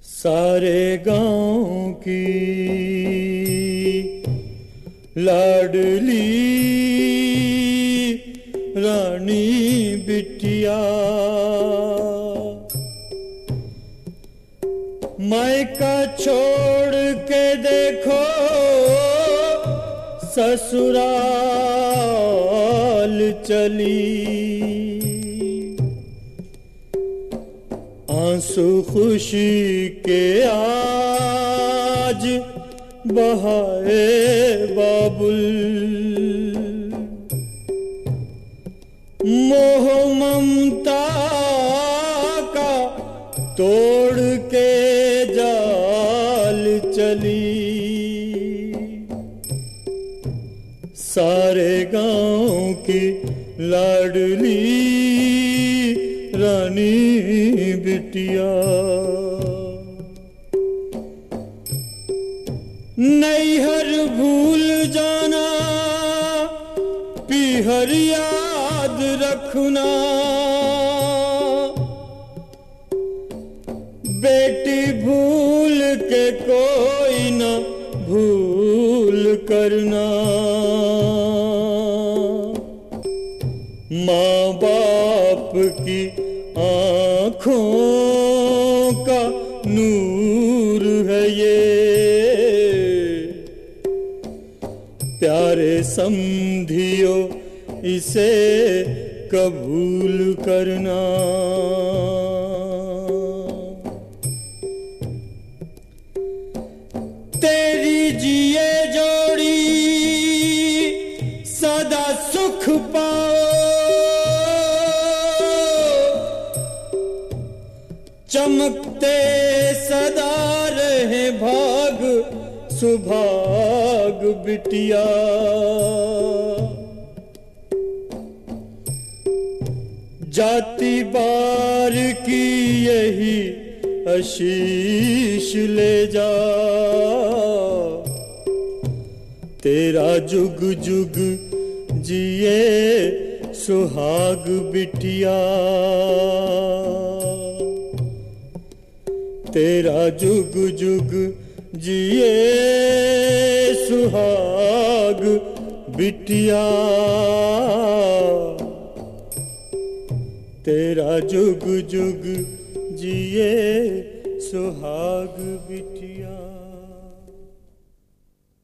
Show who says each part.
Speaker 1: सारे गांव की लाडली रानी बिटिया, मायका छोड़ के देखो ससुराल चली। आंसू खुशी के आज बहाए बाबुल, मोह ममता का तोड़ के जाल चली। सारे गांव की लाडली रानी बिटिया, नैहर भूल जाना पीहर याद रखना, बेटी भूल के कोई न भूल करना। माँ बाप की आँखों का नूर है ये, प्यारे समधियो इसे कबूल करना। तेरी जिए जोड़ी सदा सुख पाओ, चमकते सदा रहे भाग सुभाग बिटिया। जाति बार की यही आशीष ले जा, तेरा जुग जुग जिए सुहाग बिटिया। तेरा जुग जुग जिए सुहाग बिटिया, तेरा जुग जुग जिए सुहाग बिटिया।